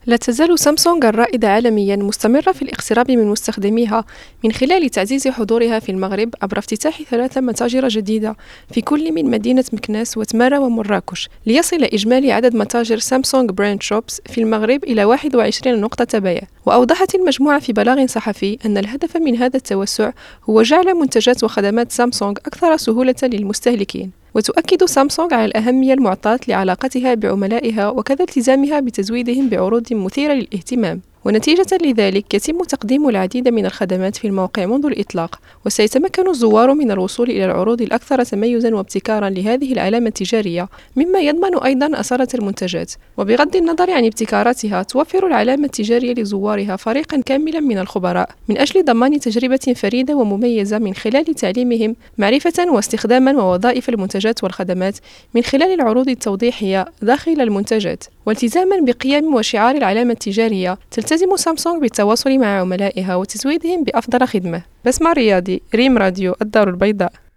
لا تزال سامسونج الرائدة عالميا مستمرة في الاقتراب من مستخدميها من خلال تعزيز حضورها في المغرب عبر افتتاح 3 متاجر جديدة في كل من مدينة مكناس وتمارا ومراكش، ليصل إجمالي عدد متاجر سامسونج براند شوبس في المغرب إلى 21 نقطة بيع. وأوضحت المجموعة في بلاغ صحفي أن الهدف من هذا التوسع هو جعل منتجات وخدمات سامسونج أكثر سهولة للمستهلكين. وتؤكد سامسونج على الأهمية المعطاة لعلاقتها بعملائها وكذا التزامها بتزويدهم بعروض مثيرة للاهتمام، ونتيجة لذلك يتم تقديم العديد من الخدمات في الموقع منذ الإطلاق، وسيتمكن الزوار من الوصول إلى العروض الأكثر تميزا وابتكارا لهذه العلامة التجارية، مما يضمن أيضا أصالة المنتجات. وبغض النظر عن ابتكاراتها، توفر العلامة التجارية لزوارها فريقا كاملا من الخبراء من أجل ضمان تجربة فريدة ومميزة من خلال تعليمهم معرفة واستخداما ووظائف المنتجات والخدمات من خلال العروض التوضيحية داخل المنتجات. والتزاما بقيم وشعار العلامة التجارية، تلتزم سامسونج بالتواصل مع عملائها وتزويدهم بأفضل خدمة. بسمة رياضي، ريم راديو، الدار البيضاء.